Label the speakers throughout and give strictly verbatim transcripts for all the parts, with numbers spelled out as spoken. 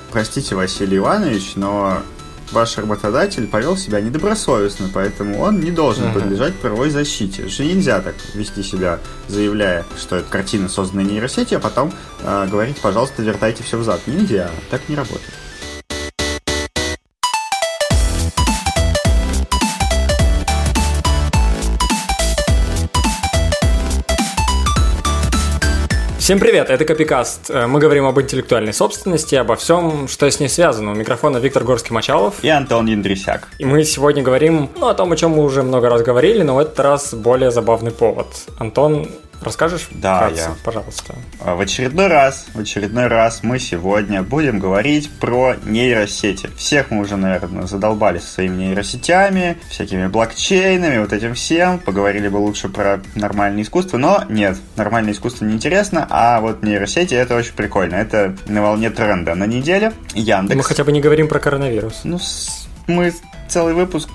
Speaker 1: простите, Василий Иванович, но ваш работодатель повел себя недобросовестно, поэтому он не должен uh-huh. подлежать правовой защите. Же нельзя так вести себя, заявляя, что это картина, созданная нейросетью, а потом э, говорить, пожалуйста, вертайте все взад. Нельзя, так не работает.
Speaker 2: Всем привет, это Копикаст. Мы говорим об интеллектуальной собственности, обо всем, что с ней связано. У микрофона Виктор Горский-Мачалов
Speaker 1: и Антон Яндрисяк.
Speaker 2: И мы сегодня говорим, ну, о том, о чем мы уже много раз говорили, но в этот раз более забавный повод. Антон, расскажешь?
Speaker 1: Да,
Speaker 2: вкратце,
Speaker 1: я.
Speaker 2: Пожалуйста.
Speaker 1: В очередной раз, в очередной раз мы сегодня будем говорить про нейросети. Всех мы уже, наверное, задолбали со своими нейросетями, всякими блокчейнами, вот этим всем. Поговорили бы лучше про нормальное искусство, но нет, нормальное искусство неинтересно, а вот нейросети — это очень прикольно. Это на волне тренда. На неделе Яндекс...
Speaker 2: Мы хотя бы не говорим про коронавирус.
Speaker 1: Ну, мы целый выпуск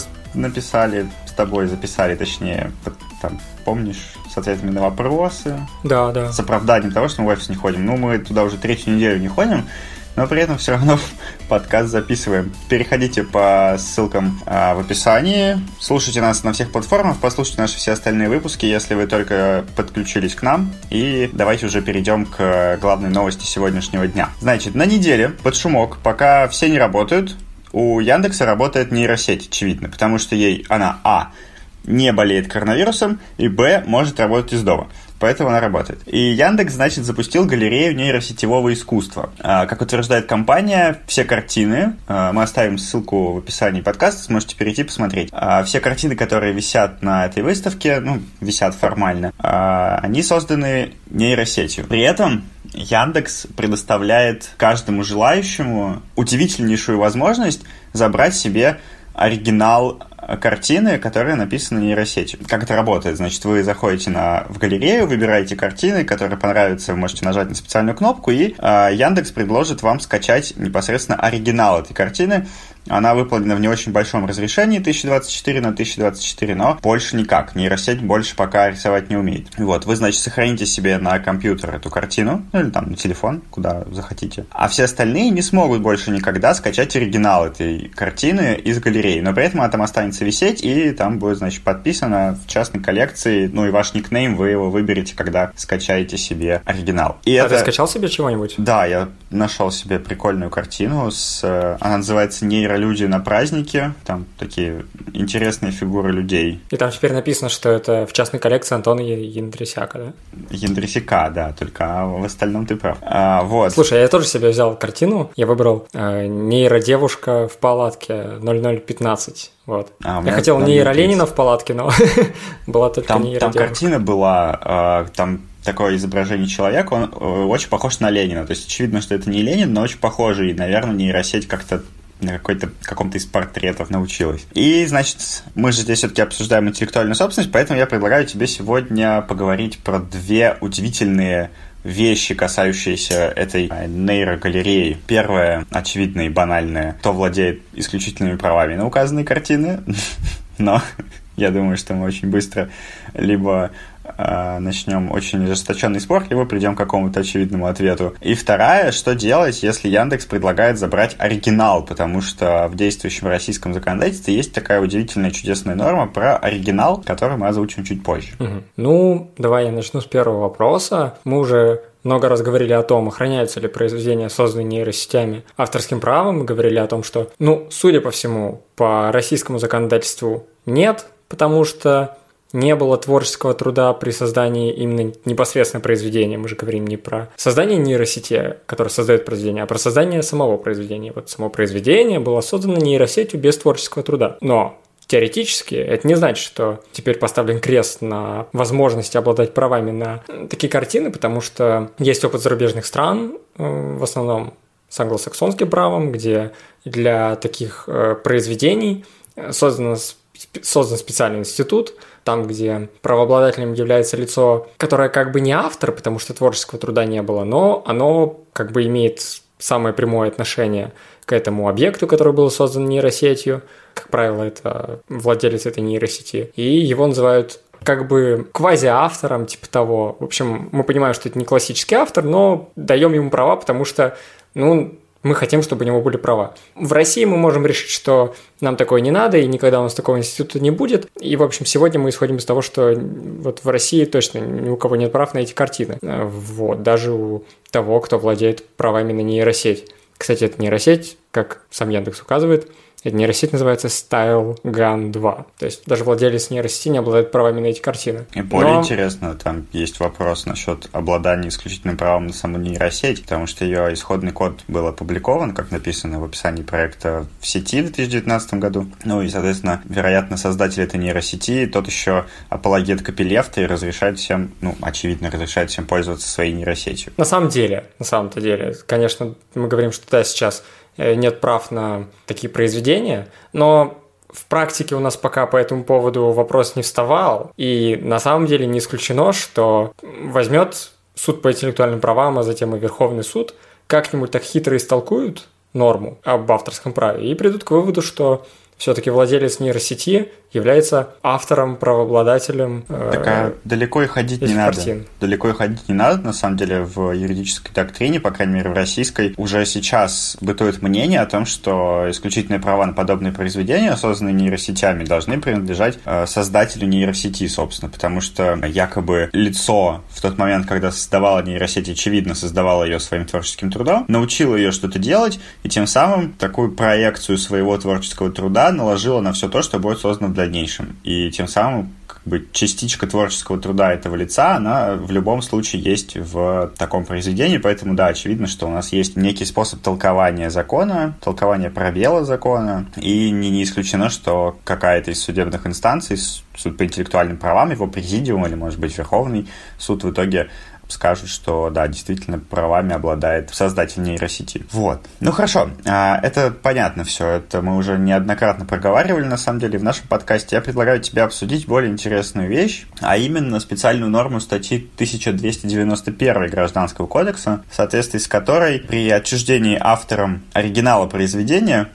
Speaker 1: написали с тобой, записали, точнее, там, помнишь, с ответами на вопросы.
Speaker 2: Да, да.
Speaker 1: С оправданием того, что мы в офис не ходим. Ну, мы туда уже третью неделю не ходим, но при этом все равно подкаст записываем. Переходите по ссылкам а, в описании, слушайте нас на всех платформах, послушайте наши все остальные выпуски, если вы только подключились к нам. И давайте уже перейдем к главной новости сегодняшнего дня. Значит, на неделе под шумок, пока все не работают, у Яндекса работает нейросеть, очевидно, потому что ей она, а, не болеет коронавирусом, и, б, может работать из дома. Поэтому она работает. И Яндекс, значит, запустил галерею нейросетевого искусства. Как утверждает компания, все картины, мы оставим ссылку в описании подкаста, сможете перейти посмотреть. Все картины, которые висят на этой выставке, ну, висят формально, они созданы нейросетью. При этом Яндекс предоставляет каждому желающему удивительнейшую возможность забрать себе оригинал картины, которые написаны нейросетью. Как это работает? Значит, вы заходите на, в галерею, выбираете картины, которые понравятся, вы можете нажать на специальную кнопку, и э, Яндекс предложит вам скачать непосредственно оригинал этой картины. Она выполнена в не очень большом разрешении, тысяча двадцать четыре на тысяча двадцать четыре, но больше никак. Нейросеть больше пока рисовать не умеет. Вот, вы, значит, сохраните себе на компьютер эту картину, ну или там на телефон, куда захотите. А все остальные не смогут больше никогда скачать оригинал этой картины из галереи. Но при этом она там останется висеть, и там будет, значит, подписано в частной коллекции, ну и ваш никнейм, вы его выберете, когда скачаете себе оригинал. И
Speaker 2: а
Speaker 1: это...
Speaker 2: ты скачал себе чего-нибудь?
Speaker 1: Да, я нашел себе прикольную картину. С... Она называется «Нейро люди на празднике», там такие интересные фигуры людей.
Speaker 2: И там теперь написано, что это в частной коллекции Антона Яндрисяка, да?
Speaker 1: Яндрисяка, да, только в остальном ты прав. А, вот.
Speaker 2: Слушай, я тоже себе взял картину, я выбрал э, «Нейродевушка в палатке ноль ноль пятнадцать». Вот. А, я хотел нейро Ленина в палатке, но была только
Speaker 1: там,
Speaker 2: нейродевушка.
Speaker 1: Там картина была, э, там такое изображение человека, он э, очень похож на Ленина. То есть очевидно, что это не Ленин, но очень похожий, и, наверное, нейросеть как-то на какой-то, каком-то из портретов научилась. И, значит, мы же здесь все-таки обсуждаем интеллектуальную собственность, поэтому я предлагаю тебе сегодня поговорить про две удивительные вещи, касающиеся этой нейрогалереи. Первое, очевидное и банальное, кто владеет исключительными правами на указанные картины, но я думаю, что мы очень быстро либо начнем очень ожесточенный спор, либо придем к какому-то очевидному ответу. И вторая, что делать, если Яндекс предлагает забрать оригинал, потому что в действующем российском законодательстве есть такая удивительная чудесная норма про оригинал, которую мы озвучим чуть позже.
Speaker 2: Угу. Ну, давай я начну с первого вопроса. Мы уже много раз говорили о том, охраняются ли произведения, созданные нейросетями, авторским правом. Мы говорили о том, что, ну, судя по всему, по российскому законодательству нет, потому что не было творческого труда при создании именно непосредственно произведения. Мы же говорим не про создание нейросети, которая создает произведение, а про создание самого произведения. Вот само произведение было создано нейросетью без творческого труда. Но теоретически это не значит, что теперь поставлен крест на возможности обладать правами на такие картины, потому что есть опыт зарубежных стран, в основном с англосаксонским правом, где для таких произведений создано создан специальный институт, там, где правообладателем является лицо, которое как бы не автор, потому что творческого труда не было, но оно как бы имеет самое прямое отношение к этому объекту, который был создан нейросетью. Как правило, это владелец этой нейросети. И его называют как бы квазиавтором, типа того. В общем, мы понимаем, что это не классический автор, но даем ему права, потому что, ну, мы хотим, чтобы у него были права. В России мы можем решить, что нам такое не надо, и никогда у нас такого института не будет. И, в общем, сегодня мы исходим из того, что вот в России точно ни у кого нет прав на эти картины. Вот, даже у того, кто владеет правами на нейросеть. Кстати, это нейросеть, как сам Яндекс указывает, эта нейросеть называется StyleGAN два. То есть даже владелец нейросети не обладает правами на эти картины.
Speaker 1: И более
Speaker 2: Но...
Speaker 1: интересно, там есть вопрос насчет обладания исключительным правом на саму нейросеть, потому что ее исходный код был опубликован, как написано в описании проекта, в сети в две тысячи девятнадцатом году. Ну и, соответственно, вероятно, создатель этой нейросети, тот еще апологет копилефта и разрешает всем, ну, очевидно, разрешает всем пользоваться своей нейросетью.
Speaker 2: На самом деле, на самом-то деле, конечно, мы говорим, что да, сейчас нет прав на такие произведения, но в практике у нас пока по этому поводу вопрос не вставал, и на самом деле не исключено, что возьмет суд по интеллектуальным правам, а затем и Верховный суд, как-нибудь так хитро истолкуют норму об авторском праве и придут к выводу, что все-таки владелец нейросети является автором, правообладателем.
Speaker 1: Так а далеко и ходить не надо.
Speaker 2: Картин.
Speaker 1: Далеко и ходить не надо, на самом деле, в юридической доктрине, по крайней мере, в российской, уже сейчас бытует мнение о том, что исключительные права на подобные произведения, созданные нейросетями, должны принадлежать создателю нейросети, собственно, потому что якобы лицо в тот момент, когда создавало нейросеть, очевидно, создавало ее своим творческим трудом, научило ее что-то делать, и тем самым такую проекцию своего творческого труда наложила на все то, что будет создано в дальнейшем. И тем самым как бы частичка творческого труда этого лица, она в любом случае есть в таком произведении, поэтому да, очевидно, что у нас есть некий способ толкования закона, толкования пробела закона, и не, не исключено, что какая-то из судебных инстанций, суд по интеллектуальным правам, его президиум или, может быть, Верховный суд в итоге скажут, что да, действительно правами обладает создатель нейросети. Вот. Ну хорошо, это понятно все. Это мы уже неоднократно проговаривали, на самом деле, в нашем подкасте. Я предлагаю тебе обсудить более интересную вещь, а именно специальную норму статьи тысяча двести девяносто один Гражданского кодекса, в соответствии с которой при отчуждении автором оригинала произведения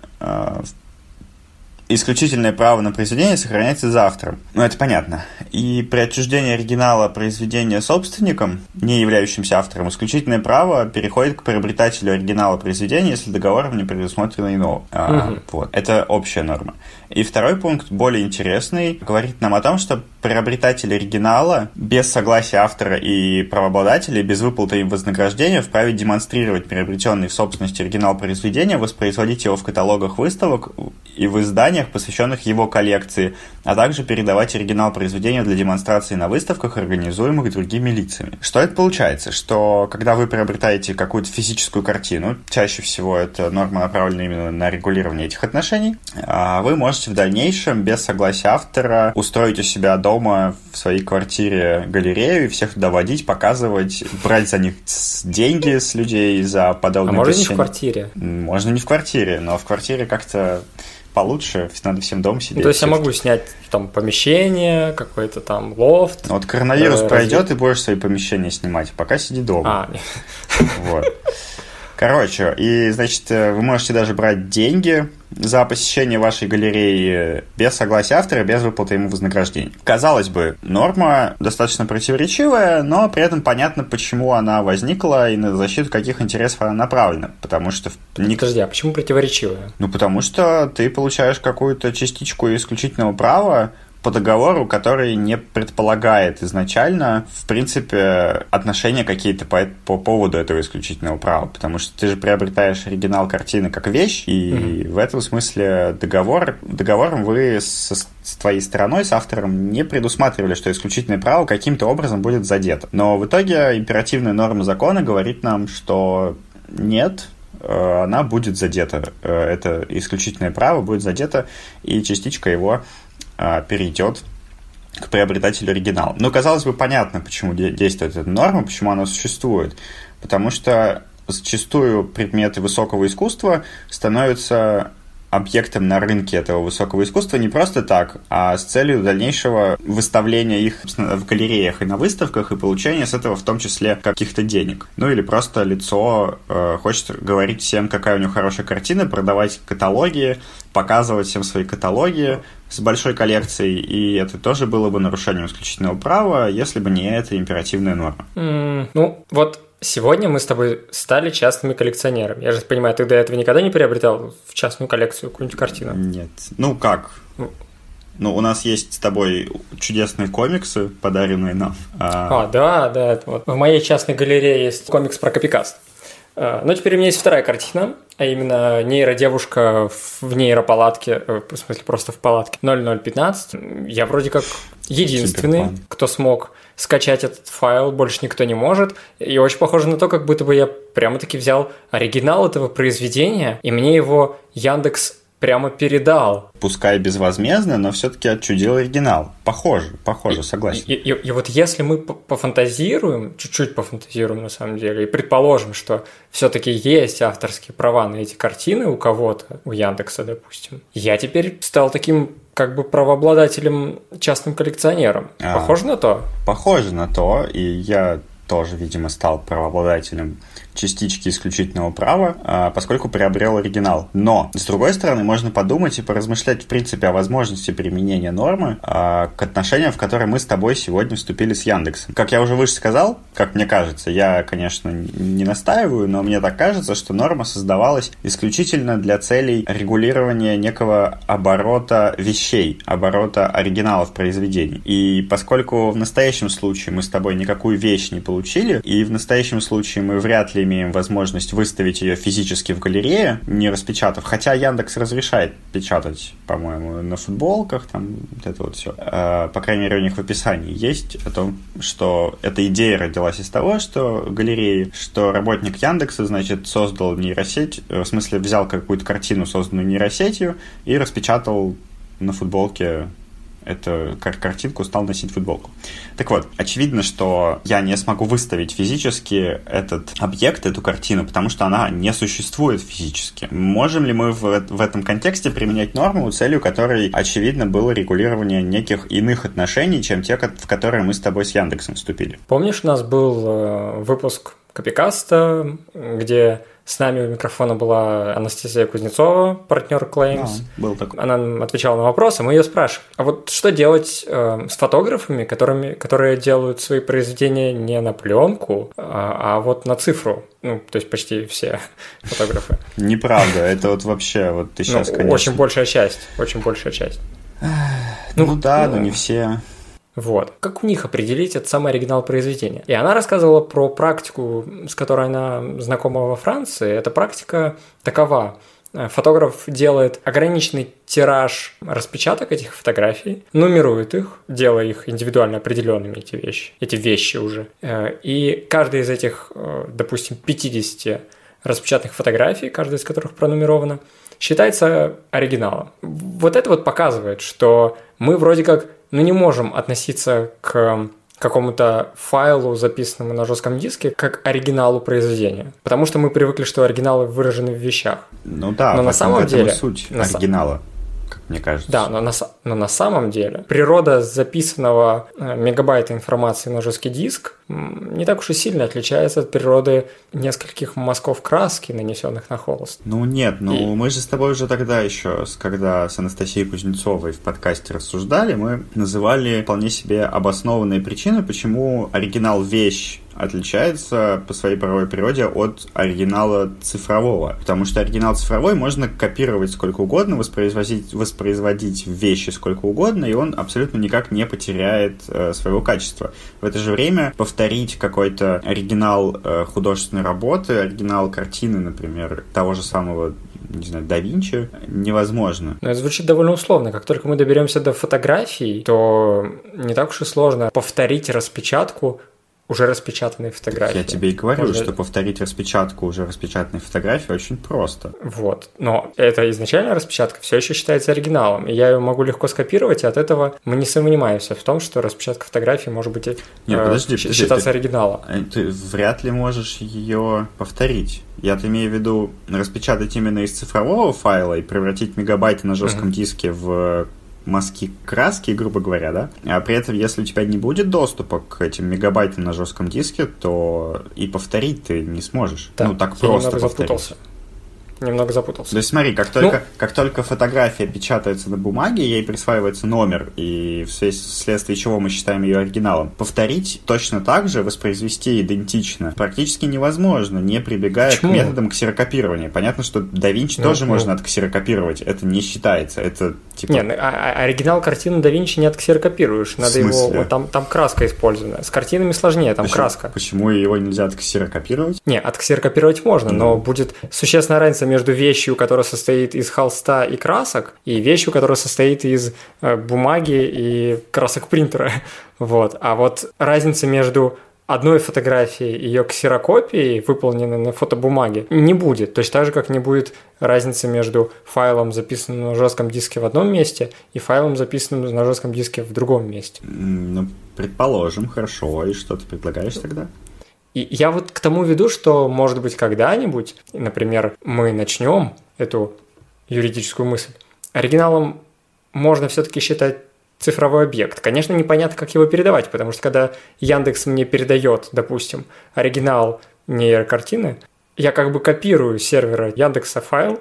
Speaker 1: исключительное право на произведение сохраняется за автором. Ну, это понятно. И при отчуждении оригинала произведения собственником, не являющимся автором, исключительное право переходит к приобретателю оригинала произведения, если договором не предусмотрено иного. Угу. А, вот. Это общая норма. И второй пункт, более интересный, говорит нам о том, что приобретатель оригинала без согласия автора и правообладателя, без выплаты им вознаграждения, вправе демонстрировать приобретенный в собственности оригинал произведения, воспроизводить его в каталогах выставок и в изданиях, посвященных его коллекции, а также передавать оригинал произведения для демонстрации на выставках, организуемых другими лицами. Что это получается? Что когда вы приобретаете какую-то физическую картину, чаще всего это норма направлена именно на регулирование этих отношений, вы можете в дальнейшем без согласия автора устроить у себя дома в своей квартире галерею и всех туда водить, показывать, брать за них деньги с людей за подобные
Speaker 2: а можно
Speaker 1: посещения.
Speaker 2: Не в квартире?
Speaker 1: Можно не в квартире, но в квартире как-то получше, надо всем дома сидеть.
Speaker 2: Ну, то есть я могу снять там помещение, какой-то там лофт.
Speaker 1: Вот коронавирус э, пройдет, разве... и будешь свои помещения снимать, пока сиди дома. А, вот. Короче, и, значит, вы можете даже брать деньги за посещение вашей галереи без согласия автора, без выплаты ему вознаграждения. Казалось бы, норма достаточно противоречивая, но при этом понятно, почему она возникла и на защиту каких интересов она направлена. Потому что...
Speaker 2: Подожди, а почему противоречивая?
Speaker 1: Ну, потому что ты получаешь какую-то частичку исключительного права по договору, который не предполагает изначально, в принципе, отношения какие-то по, по поводу этого исключительного права, потому что ты же приобретаешь оригинал картины как вещь, и mm-hmm. в этом смысле договор, договором вы со, с твоей стороной, с автором, не предусматривали, что исключительное право каким-то образом будет задето. Но в итоге императивная норма закона говорит нам, что нет, она будет задета, это исключительное право будет задето, и частичка его перейдет к приобретателю оригинала. Ну, казалось бы, понятно, почему действует эта норма, почему она существует. Потому что зачастую предметы высокого искусства становятся объектом на рынке этого высокого искусства не просто так, а с целью дальнейшего выставления их в галереях и на выставках и получения с этого в том числе каких-то денег. Ну или просто лицо э, хочет говорить всем, какая у него хорошая картина, продавать каталоги, показывать всем свои каталоги с большой коллекцией, и это тоже было бы нарушением исключительного права, если бы не эта императивная норма.
Speaker 2: Mm, ну, вот Сегодня мы с тобой стали частными коллекционерами. Я же понимаю, ты до этого никогда не приобретал в частную коллекцию какую-нибудь картину?
Speaker 1: Нет. Ну как? Ну, у нас есть с тобой чудесные комиксы, подаренные нам.
Speaker 2: А, а да, да. Это вот. В моей частной галерее есть комикс про Копикаст. Но теперь у меня есть вторая картина, а именно нейродевушка в нейропалатке, в смысле просто в палатке ноль ноль пятнадцать. Я вроде как единственный, Суперплан. Кто смог скачать этот файл, больше никто не может. И очень похоже на то, как будто бы я прямо-таки взял оригинал этого произведения, и мне его Яндекс прямо передал.
Speaker 1: Пускай безвозмездно, но все-таки отчудил оригинал. Похоже, похоже, согласен.
Speaker 2: И, и, и вот если мы пофантазируем, чуть-чуть пофантазируем на самом деле, и предположим, что все-таки есть авторские права на эти картины у кого-то, у Яндекса, допустим, я теперь стал таким как бы правообладателем, частным коллекционером. А, похоже на то?
Speaker 1: Похоже на то, и я тоже, видимо, стал правообладателем частички исключительного права, поскольку приобрел оригинал. Но, с другой стороны, можно подумать и поразмышлять, в принципе, о возможности применения нормы к отношениям, в которые мы с тобой сегодня вступили с Яндексом. Как я уже выше сказал, как мне кажется, я, конечно, не настаиваю, но мне так кажется, что норма создавалась исключительно для целей регулирования некого оборота вещей, оборота оригиналов произведений. И поскольку в настоящем случае мы с тобой никакую вещь не получили, и в настоящем случае мы вряд ли имеем возможность выставить ее физически в галерее, не распечатав, хотя Яндекс разрешает печатать, по-моему, на футболках, там вот это вот все. Э, по крайней мере, у них в описании есть о том, что эта идея родилась из того, что галереи, что работник Яндекса, значит, создал нейросеть, в смысле взял какую-то картину, созданную нейросетью, и распечатал на футболке эту картинку, стал носить футболку. Так вот, очевидно, что я не смогу выставить физически этот объект, эту картину, потому что она не существует физически. Можем ли мы в, в этом контексте применять норму, целью которой, очевидно, было регулирование неких иных отношений, чем те, в которые мы с тобой с Яндексом вступили?
Speaker 2: Помнишь, у нас был выпуск Копикаста, где с нами у микрофона была Анастасия Кузнецова, партнер Claims.
Speaker 1: Да, был такой.
Speaker 2: Она отвечала на вопросы, мы ее спрашивали. А вот что делать э, с фотографами, которыми, которые делают свои произведения не на пленку, а, а вот на цифру? Ну, то есть почти все фотографы.
Speaker 1: Неправда, это вот вообще, вот ты сейчас, конечно...
Speaker 2: Очень большая часть, очень большая часть.
Speaker 1: Ну да, но не все...
Speaker 2: Вот. Как у них определить этот самый оригинал произведения? И она рассказывала про практику, с которой она знакома во Франции. Эта практика такова. Фотограф делает ограниченный тираж распечаток этих фотографий, нумерует их, делая их индивидуально определенными, эти вещи, эти вещи уже. И каждая из этих, допустим, пятьдесят распечатанных фотографий, каждая из которых пронумерована, считается оригиналом. Вот это вот показывает, что мы вроде как ну, не можем относиться к какому-то файлу, записанному на жестком диске, как оригиналу произведения. Потому что мы привыкли, что оригиналы выражены в вещах.
Speaker 1: Ну да,
Speaker 2: но на самом деле
Speaker 1: суть оригинала, как мне кажется.
Speaker 2: Да, но на, но на самом деле природа записанного мегабайта информации на жесткий диск не так уж и сильно отличается от природы нескольких мазков краски, нанесенных на холст.
Speaker 1: Ну нет, ну
Speaker 2: и...
Speaker 1: мы же с тобой уже тогда еще, когда с Анастасией Кузнецовой в подкасте рассуждали, мы называли вполне себе обоснованные причины, почему оригинал вещь отличается по своей правовой природе от оригинала цифрового. Потому что оригинал цифровой можно копировать сколько угодно, воспроизводить, воспроизводить вещи сколько угодно, и он абсолютно никак не потеряет э, своего качества. В это же время повторить какой-то оригинал э, художественной работы, оригинал картины, например, того же самого, не знаю, да Винчи, невозможно.
Speaker 2: Но это звучит довольно условно. Как только мы доберемся до фотографий, то не так уж и сложно повторить распечатку уже распечатанные фотографии.
Speaker 1: Я тебе и говорю,
Speaker 2: Можно...
Speaker 1: что повторить распечатку уже распечатанной фотографии очень просто.
Speaker 2: Вот. Но эта изначальная распечатка все еще считается оригиналом. И я ее могу легко скопировать, и от этого мы не сомневаемся в том, что распечатка фотографии может быть Нет, э,
Speaker 1: подожди, подожди,
Speaker 2: считаться
Speaker 1: ты,
Speaker 2: оригиналом.
Speaker 1: Ты вряд ли можешь ее повторить. Я-то имею в виду распечатать именно из цифрового файла и превратить мегабайты на жестком mm-hmm. диске в мазки краски, грубо говоря, да? А при этом, если у тебя не будет доступа к этим мегабайтам на жестком диске, то и повторить ты не сможешь.
Speaker 2: Да,
Speaker 1: ну, так
Speaker 2: я
Speaker 1: просто
Speaker 2: повторить.
Speaker 1: Запутался.
Speaker 2: немного запутался.
Speaker 1: То есть смотри, как только, ну, как только фотография печатается на бумаге, ей присваивается номер, и вследствие чего мы считаем ее оригиналом. Повторить точно так же, воспроизвести идентично практически невозможно, не прибегая Почему? к методам ксерокопирования. Понятно, что да Винчи ну, тоже ну. можно отксерокопировать, это не считается, это типа...
Speaker 2: Не, а, а оригинал картины да Винчи не отксерокопируешь, надо его... Вот, там, там краска использована. С картинами сложнее, там
Speaker 1: почему,
Speaker 2: краска.
Speaker 1: Почему его нельзя отксерокопировать?
Speaker 2: Не, отксерокопировать можно, mm. но будет существенная разница между вещью, которая состоит из холста и красок, и вещью, которая состоит из э, бумаги и красок принтера. Вот. А вот разница между одной фотографией и ее ксерокопией, выполненной на фотобумаге, не будет. Точно так же, как не будет разницы между файлом, записанным на жестком диске в одном месте, и файлом, записанным на жестком диске в другом месте.
Speaker 1: Ну, предположим, хорошо. И что ты предлагаешь тогда?
Speaker 2: И я вот к тому веду, что, может быть, когда-нибудь, например, мы начнем эту юридическую мысль, оригиналом можно все-таки считать цифровой объект. Конечно, непонятно, как его передавать, потому что когда Яндекс мне передает, допустим, оригинал нейрокартины, я как бы копирую с сервера Яндекса файл,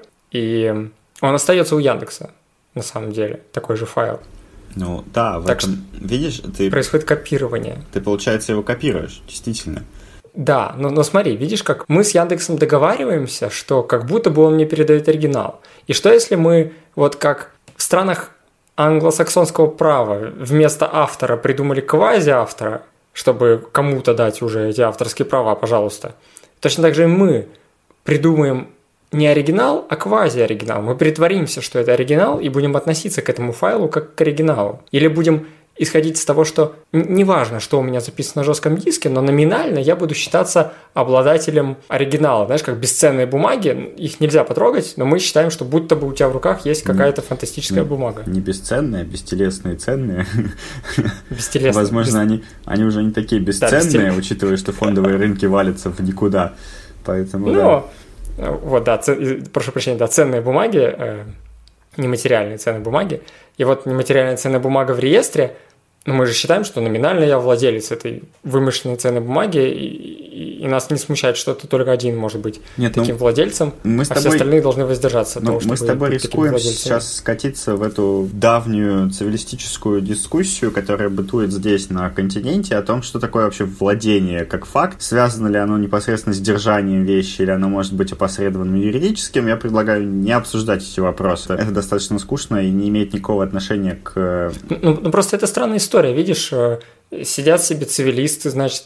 Speaker 2: и он остается у Яндекса, на самом деле, такой же файл.
Speaker 1: Ну да, в так этом, видишь, ты...
Speaker 2: Происходит копирование.
Speaker 1: Ты, получается, его копируешь, действительно.
Speaker 2: Да, но, но смотри, видишь, как мы с Яндексом договариваемся, что как будто бы он мне передает оригинал. И что если мы, вот как в странах англосаксонского права вместо автора придумали квазиавтора, чтобы кому-то дать уже эти авторские права, пожалуйста. Точно так же и мы придумаем не оригинал, а квазиоригинал. Мы притворимся, что это оригинал, и будем относиться к этому файлу как к оригиналу. Или будем исходить из того, что неважно, что у меня записано на жестком диске, но номинально я буду считаться обладателем оригинала. Знаешь, как бесценные бумаги, их нельзя потрогать, но мы считаем, что будто бы у тебя в руках есть какая-то не, фантастическая
Speaker 1: не,
Speaker 2: бумага.
Speaker 1: Не бесценные, бестелесные, ценные.
Speaker 2: Бестелесные.
Speaker 1: Возможно, Бес... они, они уже не такие бесценные, да, учитывая, что фондовые рынки валятся в никуда. Поэтому,
Speaker 2: ну, да. Вот, да, ц... прошу прощения, да, ценные бумаги, э, нематериальные ценные бумаги. И вот нематериальная ценная бумага в реестре, но мы же считаем, что номинально я владелец этой вымышленной ценной бумаги, и, и, и нас не смущает, что ты только один может быть Нет, таким ну, владельцем, мы с а тобой, все остальные должны воздержаться от
Speaker 1: ну,
Speaker 2: того, чтобы
Speaker 1: мы с тобой
Speaker 2: быть
Speaker 1: рискуем сейчас скатиться в эту давнюю цивилистическую дискуссию, которая бытует здесь, на континенте, о том, что такое вообще владение как факт, связано ли оно непосредственно с держанием вещи, или оно может быть опосредованным юридическим. Я предлагаю не обсуждать эти вопросы. Это достаточно скучно и не имеет никакого отношения к...
Speaker 2: Ну, ну просто это странная история. Видишь, сидят себе цивилисты, значит,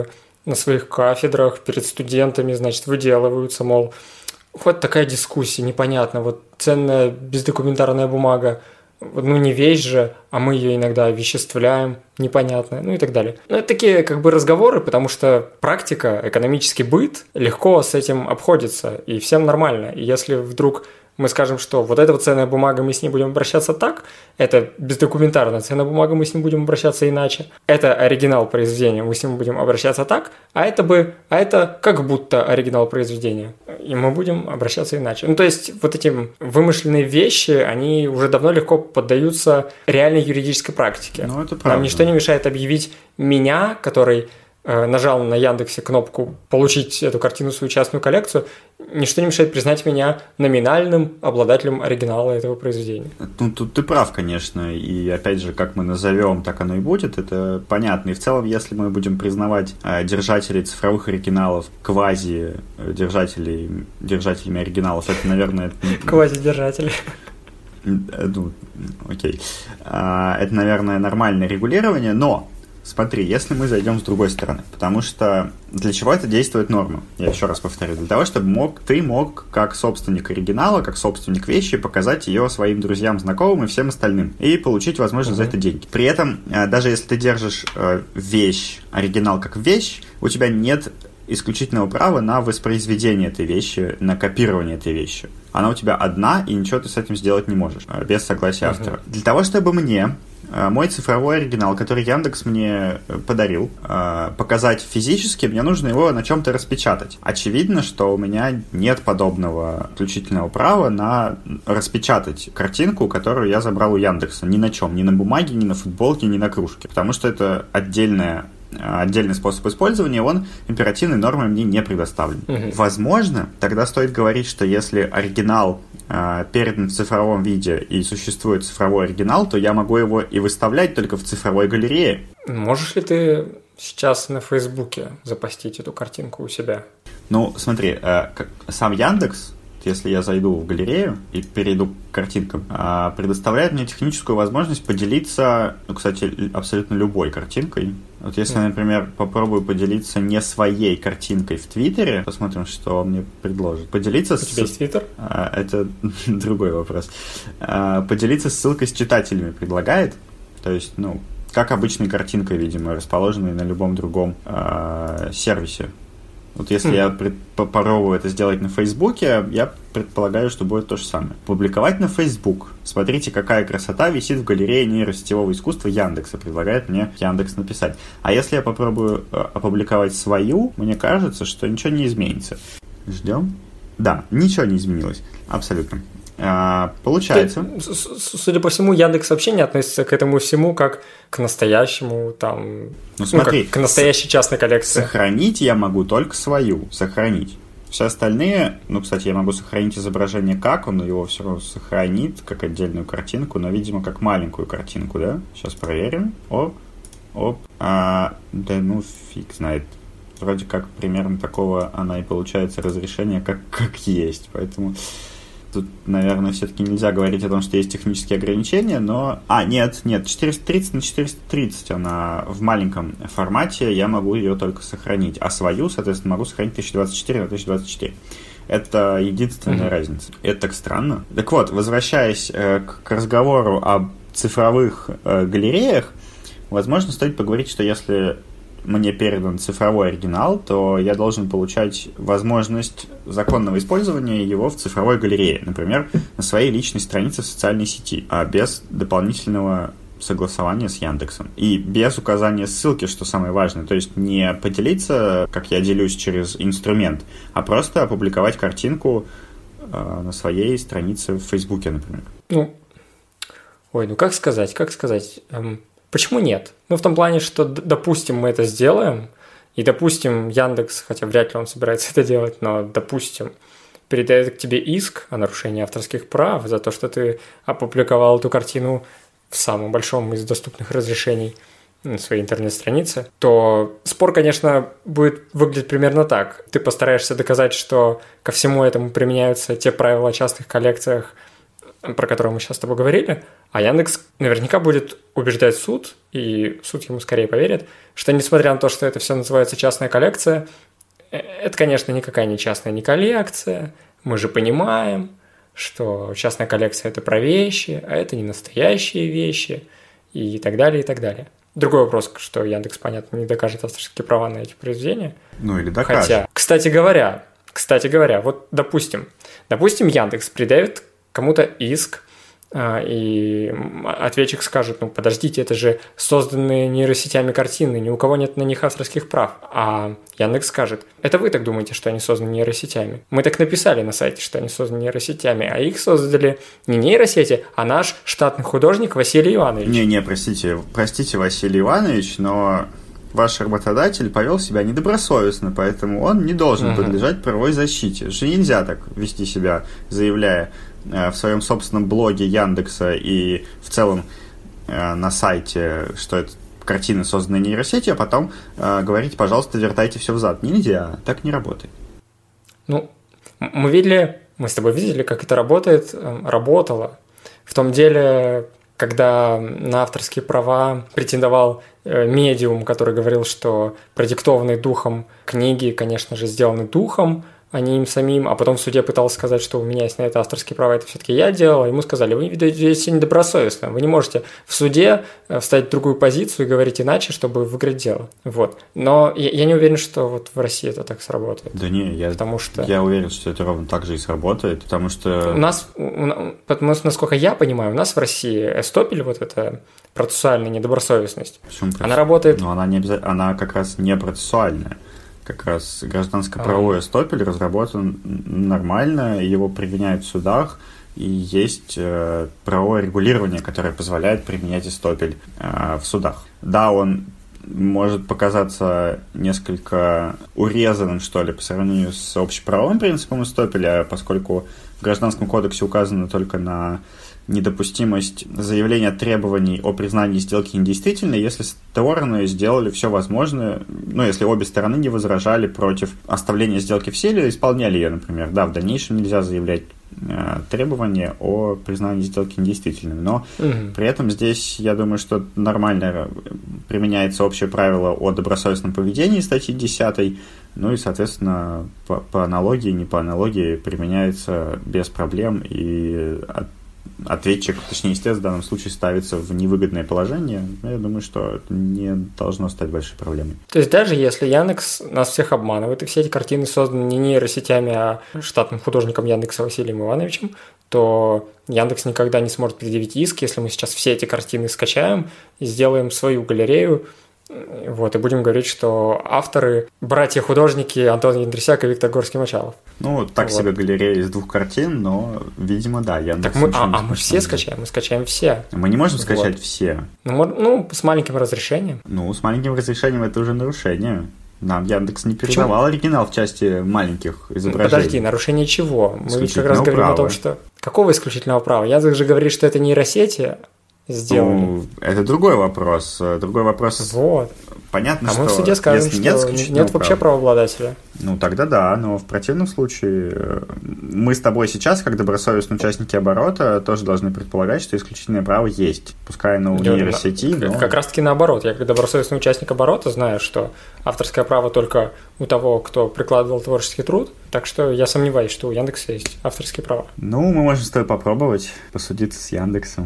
Speaker 2: на своих кафедрах перед студентами, значит, выделываются, мол, хоть такая дискуссия, непонятно, вот ценная бездокументарная бумага, ну не вещь же, а мы ее иногда овеществляем, непонятно, ну и так далее. Ну это такие как бы разговоры, потому что практика, экономический быт легко с этим обходится, и всем нормально. И если вдруг мы скажем, что вот эта вот ценная бумага, мы с ней будем обращаться так, это бездокументарная ценная бумага, мы с ней будем обращаться иначе, это оригинал произведения, мы с ним будем обращаться так, а это бы, а это как будто оригинал произведения, и мы будем обращаться иначе. Ну, то есть вот эти вымышленные вещи, они уже давно легко поддаются реальной юридической практике.
Speaker 1: Ну, это правда.
Speaker 2: Нам ничто не мешает объявить меня, который нажал на Яндексе кнопку «Получить эту картину в свою частную коллекцию», ничто не мешает признать меня номинальным обладателем оригинала этого произведения.
Speaker 1: Ну, тут ты прав, конечно, и опять же, как мы назовем, так оно и будет, это понятно. И в целом, если мы будем признавать э, держателей цифровых оригиналов квази держателей, держателями оригиналов, это, наверное...
Speaker 2: Квази-держатели.
Speaker 1: Ну, окей. Это, наверное, нормальное регулирование, но смотри, если мы зайдем с другой стороны, потому что для чего это действует норма? Я еще раз повторю. Для того, чтобы мог, ты мог, как собственник оригинала, как собственник вещи, показать ее своим друзьям, знакомым и всем остальным. И получить возможность mm-hmm. за это деньги. При этом, даже если ты держишь вещь, оригинал как вещь, у тебя нет исключительного права на воспроизведение этой вещи, на копирование этой вещи. Она у тебя одна, и ничего ты с этим сделать не можешь, без согласия mm-hmm. автора. Для того, чтобы мне мой цифровой оригинал, который Яндекс мне подарил, показать физически, мне нужно его на чем-то распечатать. Очевидно, что у меня нет подобного исключительного права на распечатать картинку, которую я забрал у Яндекса. Ни на чем. Ни на бумаге, ни на футболке, ни на кружке. Потому что это отдельная отдельный способ использования, он императивной нормой мне не предоставлен.
Speaker 2: Угу.
Speaker 1: Возможно, тогда стоит говорить, что если оригинал э, передан в цифровом виде и существует цифровой оригинал, то я могу его и выставлять только в цифровой галерее.
Speaker 2: Можешь ли ты сейчас на Фейсбуке запостить эту картинку у себя?
Speaker 1: Ну, смотри, э, как, сам Яндекс, если я зайду в галерею и перейду к картинкам, э, предоставляет мне техническую возможность поделиться, ну, кстати, абсолютно любой картинкой. Вот если я, например, попробую поделиться не своей картинкой в Твиттере, посмотрим, что он мне предложит. Поделиться
Speaker 2: У
Speaker 1: с...
Speaker 2: тебя есть Твиттер?
Speaker 1: Э, это другой вопрос. Э, поделиться ссылкой с читателями предлагает. То есть, ну, как обычной картинкой, видимо, расположенной на любом другом э, сервисе. Вот если mm. я пред, попробую это сделать на Фейсбуке, я предполагаю, что будет то же самое. Публиковать на Фейсбук. Смотрите, какая красота висит в галерее нейросетевого искусства Яндекса, предлагает мне Яндекс написать. А если я попробую э, опубликовать свою, мне кажется, что ничего не изменится. Ждем. Да, ничего не изменилось. Абсолютно. А, получается.
Speaker 2: Ты, судя по всему, Яндекс вообще не относится к этому всему как к настоящему, там,
Speaker 1: ну, смотри,
Speaker 2: ну, как к настоящей частной коллекции.
Speaker 1: Сохранить я могу только свою. Сохранить. Все остальные, ну, кстати, я могу сохранить изображение как, он его все равно сохранит, как отдельную картинку, но, видимо, как маленькую картинку, да? Сейчас проверим. Оп, оп. А, да ну, фиг знает. Вроде как примерно такого она и получается разрешение, как, как есть. Поэтому тут, наверное, все-таки нельзя говорить о том, что есть технические ограничения, но... А, нет, нет, четыреста тридцать на четыреста тридцать она в маленьком формате, я могу ее только сохранить. А свою, соответственно, могу сохранить тысяча двадцать четыре на тысяча двадцать четыре. Это единственная mm-hmm. разница. Это так странно. Так вот, возвращаясь э, к, к разговору об цифровых э, галереях, возможно, стоит поговорить, что если мне передан цифровой оригинал, то я должен получать возможность законного использования его в цифровой галерее, например, на своей личной странице в социальной сети, а без дополнительного согласования с Яндексом. И без указания ссылки, что самое важное. То есть не поделиться, как я делюсь через инструмент, а просто опубликовать картинку э, на своей странице в Фейсбуке, например.
Speaker 2: Ну, ой, ну как сказать, как сказать... Эм... Почему нет? Ну, в том плане, что, допустим, мы это сделаем, и, допустим, Яндекс, хотя вряд ли он собирается это делать, но, допустим, передает к тебе иск о нарушении авторских прав за то, что ты опубликовал эту картину в самом большом из доступных разрешений на своей интернет-странице, то спор, конечно, будет выглядеть примерно так. Ты постараешься доказать, что ко всему этому применяются те правила о частных коллекциях, про которые мы сейчас с тобой говорили, а Яндекс наверняка будет убеждать суд, и суд ему скорее поверит, что несмотря на то, что это все называется частная коллекция, это, конечно, никакая не частная не коллекция, мы же понимаем, что частная коллекция – это про вещи, а это не настоящие вещи, и так далее, и так далее. Другой вопрос, что Яндекс, понятно, не докажет авторские права на эти произведения.
Speaker 1: Ну или докажет.
Speaker 2: Хотя, кстати говоря, кстати говоря, вот допустим, допустим, Яндекс предъявит кому-то иск, и ответчик скажет, ну подождите, это же созданные нейросетями картины, ни у кого нет на них авторских прав. А Яндекс скажет, это вы так думаете, что они созданы нейросетями. Мы так написали на сайте, что они созданы нейросетями, а их создали не нейросети, а наш штатный художник Василий Иванович.
Speaker 1: Не-не, простите, простите, Василий Иванович, но ваш работодатель повел себя недобросовестно, поэтому он не должен uh-huh. подлежать правовой защите. Же нельзя так вести себя, заявляя в своем собственном блоге Яндекса и в целом э, на сайте, что это картины, созданные нейросетью, а потом э, говорить, пожалуйста, вертайте все взад. Нельзя, так не работает.
Speaker 2: Ну, мы видели, мы с тобой видели, как это работает, работало. В том деле, когда на авторские права претендовал э, медиум, который говорил, что продиктованные духом книги, конечно же, сделаны духом, а не им самим, а потом в суде пытался сказать, что у меня есть на это авторские права, это все-таки я делал, ему сказали, вы ведете недобросовестно, вы не можете в суде встать в другую позицию и говорить иначе, чтобы выиграть дело. Вот. Но я, я не уверен, что вот в России это так сработает.
Speaker 1: Да не, я,
Speaker 2: потому что...
Speaker 1: я уверен, что это ровно так же и сработает, потому что...
Speaker 2: У нас, потому что, насколько я понимаю, у нас в России эстопель, вот эта процессуальная недобросовестность,
Speaker 1: Почему
Speaker 2: она работает...
Speaker 1: Но она, не обязательно, она как раз не процессуальная. Как раз гражданско-правовой эстопель разработан нормально, его применяют в судах, и есть э, правовое регулирование, которое позволяет применять эстопель э, в судах. Да, он может показаться несколько урезанным, что ли, по сравнению с общеправовым принципом Эстопеля, поскольку в Гражданском кодексе указано только на недопустимость заявления требований о признании сделки недействительной, если стороны сделали все возможное, ну, если обе стороны не возражали против оставления сделки в силе, исполняли ее, например. Да, в дальнейшем нельзя заявлять э, требования о признании сделки недействительной, но угу. при этом здесь, я думаю, что нормально применяется общее правило о добросовестном поведении статьи десятой, ну и, соответственно, по, по аналогии, не по аналогии применяется без проблем, и от ответчик, точнее, истец в данном случае ставится в невыгодное положение, я думаю, что это не должно стать большой проблемой.
Speaker 2: То есть даже если Яндекс нас всех обманывает, и все эти картины созданы не нейросетями, а штатным художником Яндекса Василием Ивановичем, то Яндекс никогда не сможет предъявить иск, если мы сейчас все эти картины скачаем и сделаем свою галерею, вот, и будем говорить, что авторы – братья-художники Антон Яндрисяк и Виктор Горский-Мочалов.
Speaker 1: Ну, так вот. Себе галерея из двух картин, но, видимо, да, Яндекс...
Speaker 2: Так мы, а, а мы все скачаем, мы скачаем все.
Speaker 1: Мы не можем скачать
Speaker 2: вот.
Speaker 1: все.
Speaker 2: Ну, ну, с маленьким разрешением.
Speaker 1: Ну, с маленьким разрешением это уже нарушение. Нам Яндекс не передавал оригинал в части маленьких изображений.
Speaker 2: Подожди, нарушение чего? Мы ведь как раз говорим права. О том, что... Какого исключительного права? Яндекс же говорит, что это нейросети сделали. Ну,
Speaker 1: это другой вопрос. Другой вопрос.
Speaker 2: Вот.
Speaker 1: Понятно,
Speaker 2: а
Speaker 1: что
Speaker 2: мы в суде скажем, что нет, нет вообще правообладателя.
Speaker 1: Ну, тогда да, но в противном случае мы с тобой сейчас, как добросовестные участники оборота, тоже должны предполагать, что исключительное право есть. Пускай оно у нейросети, но...
Speaker 2: Как раз-таки наоборот. Я как добросовестный участник оборота знаю, что авторское право только у того, кто прикладывал творческий труд, так что я сомневаюсь, что у Яндекса есть авторские права.
Speaker 1: Ну, мы можем с тобой попробовать посудиться с Яндексом.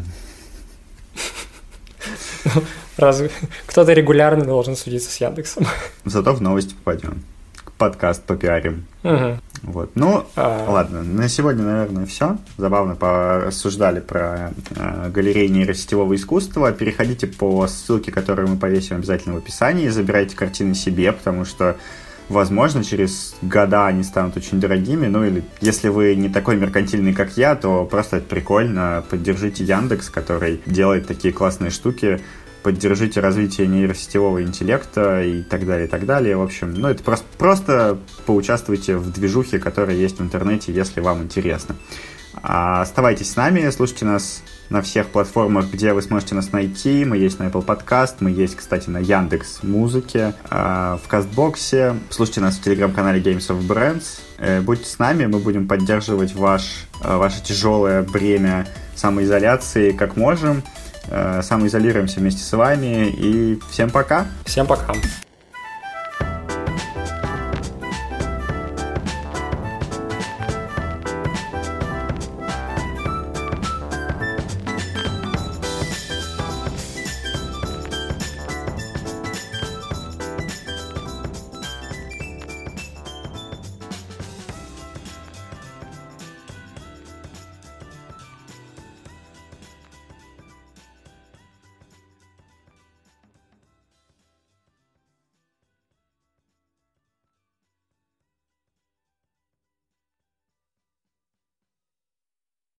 Speaker 2: Разве кто-то регулярно должен судиться с Яндексом?
Speaker 1: Зато в новости попадем. Подкаст попиарим.
Speaker 2: Угу.
Speaker 1: Вот. Ну, а... ладно, на сегодня, наверное, все. Забавно порассуждали про э, галереи нейросетевого искусства. Переходите по ссылке, которую мы повесим обязательно в описании. Забирайте картины себе, потому что, возможно, через года они станут очень дорогими. Ну, или если вы не такой меркантильный, как я, то просто это прикольно. Поддержите Яндекс, который делает такие классные штуки. Поддержите развитие нейросетевого интеллекта и так далее, и так далее. В общем, ну, это просто, просто поучаствуйте в движухе, которая есть в интернете, если вам интересно. А оставайтесь с нами, слушайте нас на всех платформах, где вы сможете нас найти. Мы есть на Apple Podcast, мы есть, кстати, на Яндекс.Музыке, в Кастбоксе. Слушайте нас в телеграм-канале Games of Brands. Будьте с нами, мы будем поддерживать ваш, ваше тяжелое бремя самоизоляции как можем. Самоизолируемся вместе с вами. И всем пока.
Speaker 2: Всем пока.